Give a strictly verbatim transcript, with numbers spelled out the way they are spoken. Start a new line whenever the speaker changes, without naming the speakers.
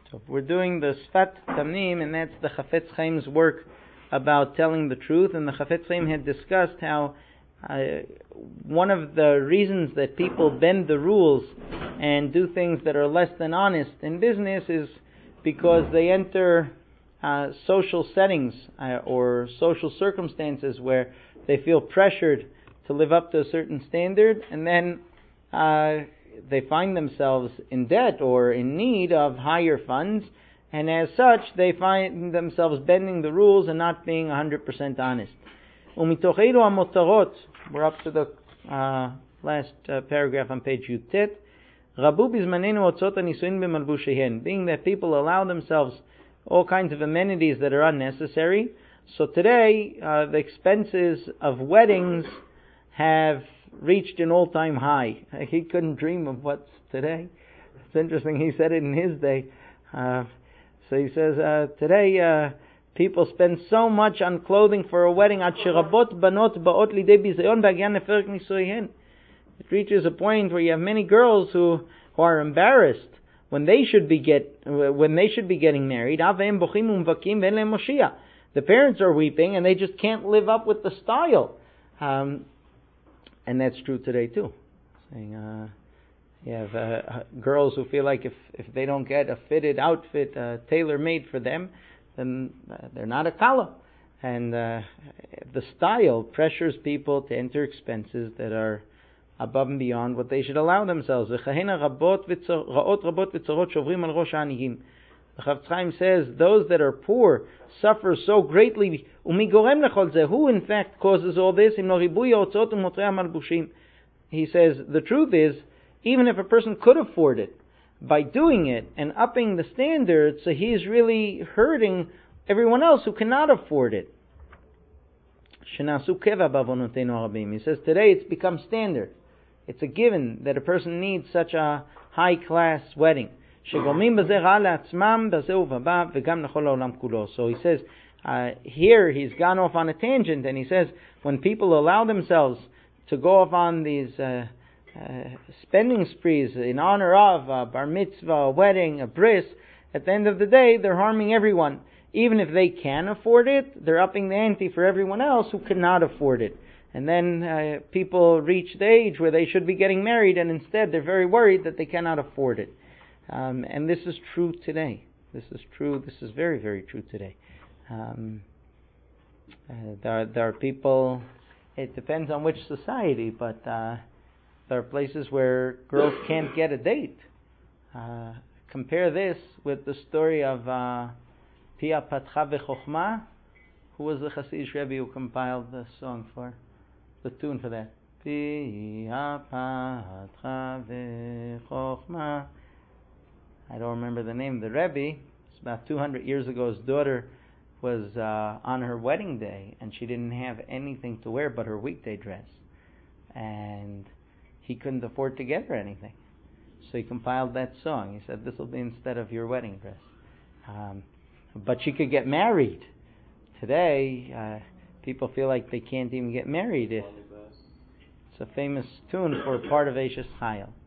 So we're doing the Sfat Tamnim, and that's the Chafetz Chaim's work about telling the truth. And the Chafetz Chaim had discussed how uh, one of the reasons that people bend the rules and do things that are less than honest in business is because they enter uh, social settings uh, or social circumstances where they feel pressured to live up to a certain standard, and then uh, they find themselves in debt or in need of higher funds, and as such they find themselves bending the rules and not being one hundred percent honest. Umitocheiru hamotarot, we're up to the uh, last uh, paragraph on page Yutet. Rabu bizmanenu otzot hanisuin b'malbushehen, being that people allow themselves all kinds of amenities that are unnecessary. So today, uh, the expenses of weddings have reached an all-time high. He couldn't dream of what's today. It's interesting, he said it in his day. Uh, so he says, uh, today uh, people spend so much on clothing for a wedding. It reaches a point where you have many girls who, who are embarrassed when they should be get when they should be getting married. The parents are weeping and they just can't live up with the style. Um, and that's true today too. Saying, uh, you have uh, girls who feel like if, if they don't get a fitted outfit uh, tailor-made for them, then uh, they're not a kala. And uh, the style pressures people to enter expenses that are above and beyond what they should allow themselves. The Chafetz Chaim says those that are poor suffer so greatly. Who in fact causes all this? He says the truth is, even if a person could afford it, by doing it and upping the standards, so he is really hurting everyone else who cannot afford it. He says today it's become standard. It's a given that a person needs such a high-class wedding. So he says, uh, here he's gone off on a tangent, and he says, when people allow themselves to go off on these uh, uh, spending sprees in honor of a bar mitzvah, a wedding, a bris, at the end of the day, they're harming everyone. Even if they can afford it, they're upping the ante for everyone else who cannot afford it. And then uh, people reach the age where they should be getting married, and instead they're very worried that they cannot afford it. Um, and this is true today. This is true. This is very, very true today. Um, uh, there, are, there are people, it depends on which society, but uh, there are places where girls can't get a date. Uh, compare this with the story of uh, Pia Patcha V'Chochma. Who was the Hasidic Rebbe who compiled the song for, the tune for that? Pia Patcha V'Chochma. I don't remember the name of the Rebbe. It's about two hundred years ago. His daughter was uh, on her wedding day, and she didn't have anything to wear but her weekday dress. And he couldn't afford to get her anything. So he compiled that song. He said, this will be instead of your wedding dress. Um, but she could get married. Today, uh, people feel like they can't even get married if it's a famous tune for part of Eishes Chayil.